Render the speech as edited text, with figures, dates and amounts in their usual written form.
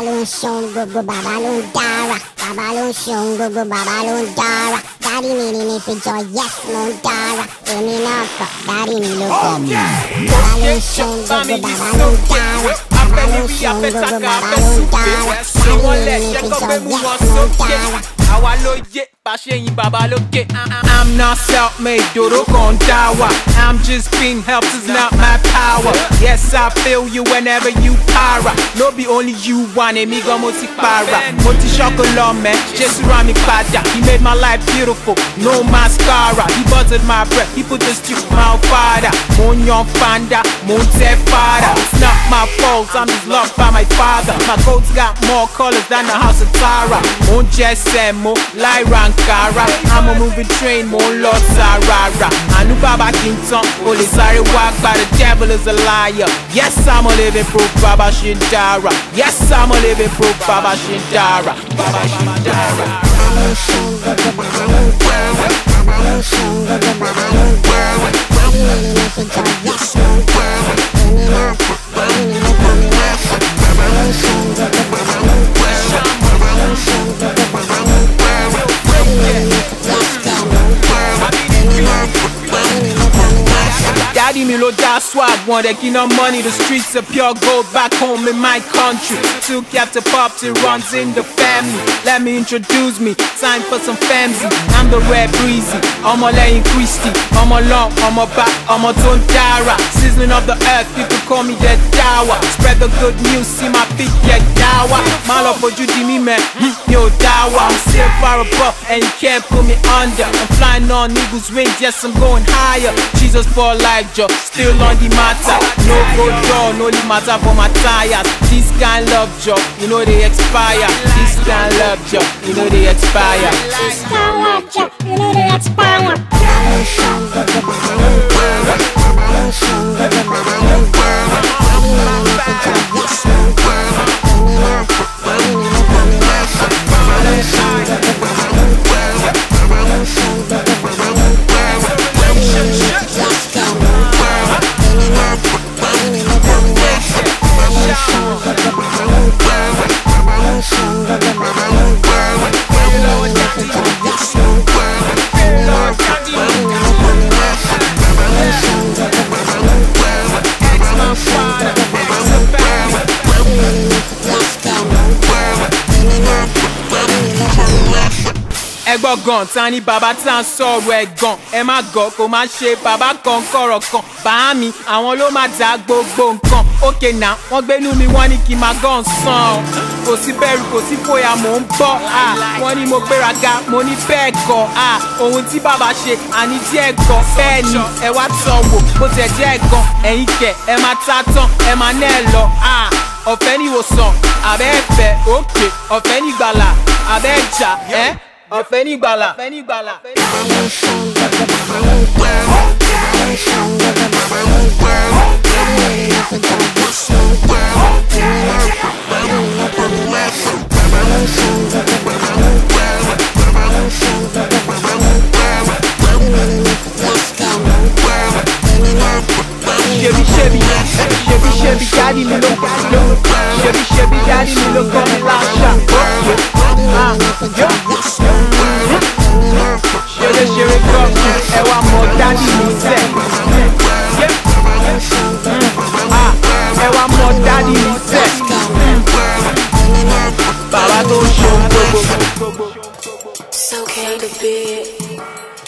Babalon shon go go babalon dara. Babalon shon go go babalon dara. Daddy me for joy, yes mon dara. Emi naka, daddy me look on me. Babalon shon go go babalon dara. Babalon shon go go babalon dara. Daddy me for joy, yes mon dara. I'm not self-made, dodo gon' dawa. I'm just being helped, is not my power. Yes, I feel you whenever you para. No be only you want it, me go moti para. Moti chocolate man, just around me pada. He made my life beautiful, no mascara. He buzzed my breath, he put the stew my father. Mon yon fanda, mon te fada. It's not my fault, I'm just loved by my father. My coats got more colors than the house of Tara. Mon Jesse, mo Lyra Ankara. I'm a moving train, mo Lord Sarara. Anu Baba Kingston, Holy Sari walk by the devil is a liar. Yes, I'm a living proof, Baba Shindara. Yes, I'm a living proof, Baba Shindara. Baba Shindara. Babalon shon go go babalon dara. Babalon shon go go babalon dara. Daddy me for joy, yes mon dara. Emi naka, daddy me look on me nasha. Babalon shon go go babalon dara. Babalon shon go go babalon dara. Daddy me for yes mon dara. Emi naka, daddy me look on me nasha. Daddy me lo da swag, want that no money. The streets are pure gold back home in my country. Two Captain Pops, it runs in the family. Let me introduce me, time for some family. I'm the Red Breezy, I'm a Lane Christie. I'm a long, I'm a back, I'm a Tondara. Sizzling of the earth, people call me the Dawa. Spread the good news, see my feet get Dawa. My love for Judy me man, yo Dawa. I'm still far above and you can't put me under. I'm flying on eagle's wings, yes I'm going higher. Jesus for life, Joe, still on the matter. No go door, no the matter for my tires. This kind love, Joe, you know they expire. This kind love, Joe, you know they expire. This kind love, Joe, you know they expire. Babalon shon go go babalon dara. Babalon shon go go babalon dara. Daddy me for joy, yes mon dara. Emi naka, daddy me look on me nasha. Babalon shon go go babalon dara. Babalon shon go go babalon dara. Daddy me for yes mon dara. Emi naka, daddy me look on me nasha. Babalon shon go go babalon dara. Babalon shon go go babalon dara. Daddy me for joy, yes mon dara. Emi naka, daddy me look on me nasha. Babalon shon go go babalon dara. Babalon shon go go babalon dara. Daddy me for yes mon dara. Emi naka, daddy me look on me nasha. Ẹgbọ́n gan ta ni bàbá tá ń sọ̀rọ̀ ẹ̀ gan. Ẹ má gọ̀ kó má ṣe bàbá kan kọ̀rọ̀ kan. Bàá mi àwọn ló máa dá gbogbo nǹkan. Òkè náà wọ́n gbénú mi wọ́n ní kí n máa gàn sàn. Kò sí bẹ̀rù kò sí fòyà mò ń bọ̀. Wọ́n ní mo gbéraga mo ní bẹ́ẹ̀ kọ́. Ohun tí bàbá ṣe àní díẹ̀ gan. Bẹ́ẹ̀ ni ẹ wá tán wò bó tẹ̀ díẹ̀ gan. Ẹ̀yin kẹ̀ ẹ máa ta tán ẹ máa ná ẹ lọ. Ọ̀fẹ́ ní ìwòsàn àbẹ́ ẹ̀fẹ̀ òkè ọ̀fẹ́ ní ìgbàlà àbẹ́ ẹ̀jà ọ̀fẹ́ ní ìgbàlà. Babalon shon go go babalon dara. Babalon shon go go babalon dara. Daddy me for joy, yes mon dara. Emi naka, daddy me look on me nasha. Babalon shon go go babalon dara. Babalon shon go go babalon dara. Daddy me for yes mon dara. Emi naka, daddy me Chevy, Chevy, Chevy, Chevy, daddy me look, Chevy, Chevy, daddy me look on me lasha. Chere chere come, ẹ wá mọ daddy mi sẹ́. Ẹ wá mọ daddy mi sẹ́. Bàbá tó ṣe ohun gbogbo. It's okay to be